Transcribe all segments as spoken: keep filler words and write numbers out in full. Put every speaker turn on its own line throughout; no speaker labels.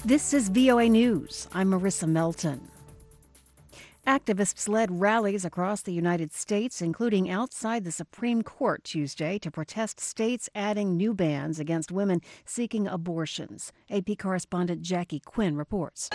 This is V O A News. I'm Marissa Melton. Activists led rallies across the United States, including outside the Supreme Court Tuesday, to protest states adding new bans against women seeking abortions. A P correspondent Jackie Quinn reports.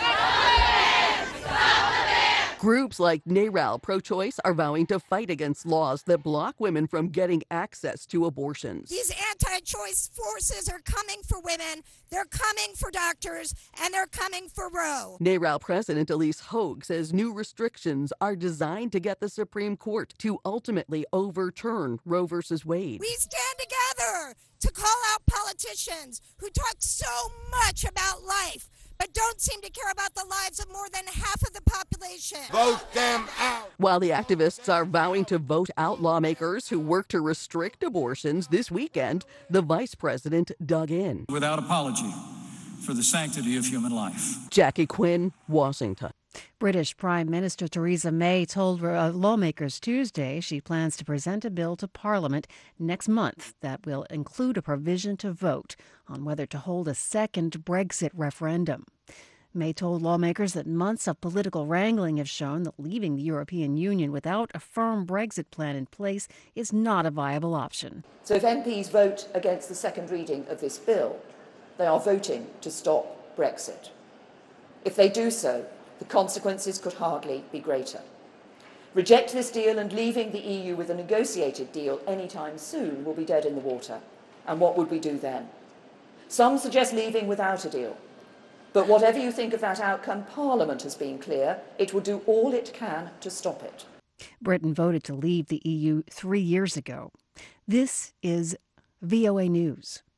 Groups like NARAL Pro-Choice are vowing to fight against laws that block women from getting access to abortions.
These anti-choice forces are coming for women, they're coming for doctors, and they're coming for Roe.
NARAL President Elise Hogue says new restrictions are designed to get the Supreme Court to ultimately overturn Roe versus Wade.
We stand together to call out politicians who talk so much about life, but don't seem to care about the lives of more than half of the population.
Vote them out!
While the activists are vowing to vote out lawmakers who work to restrict abortions, this weekend, the vice president dug in.
Without apology for the sanctity of human life.
Jackie Quinn, Washington.
British Prime Minister Theresa May told uh, lawmakers Tuesday she plans to present a bill to Parliament next month that will include a provision to vote on whether to hold a second Brexit referendum. May told lawmakers that months of political wrangling have shown that leaving the European Union without a firm Brexit plan in place is not a viable option.
So if M Ps vote against the second reading of this bill, they are voting to stop Brexit. If they do so, the consequences could hardly be greater. Reject this deal and leaving the E U with a negotiated deal anytime soon will be dead in the water. And what would we do then? Some suggest leaving without a deal. But whatever you think of that outcome, Parliament has been clear it will do all it can to stop it.
Britain voted to leave the E U three years ago. This is V O A News.